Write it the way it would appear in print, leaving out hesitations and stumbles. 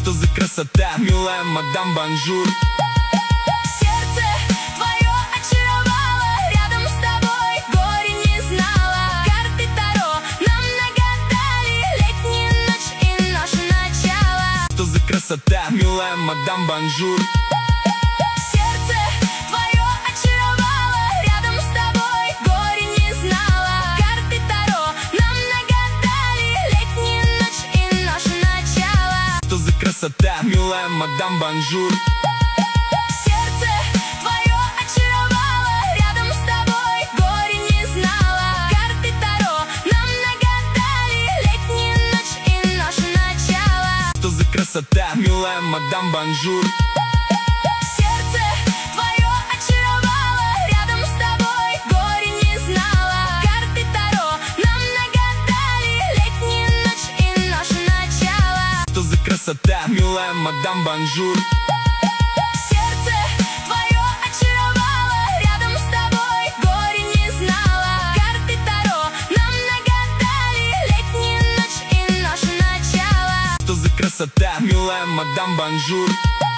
Что за красота, милая мадам Бонжур. Сердце твое очаровало, рядом с тобой горе не знала. Карты Таро нам нагадали летнюю ночь и наше начало. Что за красота, милая мадам Бонжур. Сердце твое очаровало, рядом с тобой горе не знала. Карты Таро нам нагадали летнюю ночь и наше начало. Что за красота, милая мадам Бонжур. Сердце твое очаровало, рядом с тобой горе не знала. Карты Таро нам нагадали летнюю ночь и наше начало. Что за красота, милая мадам Бонжур. Сердце твое очаровало, рядом с тобой горе не знала. Карты Таро нам нагадали летнюю ночь и наше начало. Что за красота, милая мадам Бонжур. Сердце твое очаровало, рядом с тобой горе не знала. Карты Таро нам нагадали летнюю ночь и наше начало. Что за красота, милая мадам Бонжур.